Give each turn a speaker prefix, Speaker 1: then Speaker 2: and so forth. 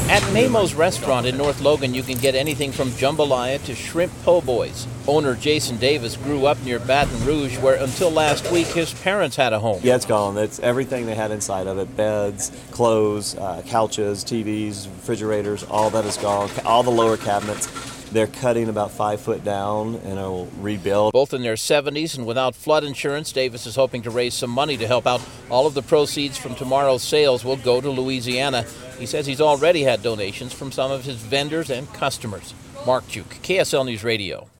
Speaker 1: At Mamo's restaurant in North Logan, you can get anything from jambalaya to shrimp po' boys. Owner Jason Davis grew up near Baton Rouge, where until last week his parents had a home.
Speaker 2: Yeah, it's gone. It's everything they had inside of it: beds, clothes, couches, TVs, refrigerators. All that is gone. All the lower cabinets. They're cutting about 5 foot down and it'll rebuild.
Speaker 1: Both in their 70s and without flood insurance, Davis is hoping to raise some money to help out. All of the proceeds from tomorrow's sales will go to Louisiana. He says he's already had donations from some of his vendors and customers. Mark Juke, KSL News Radio.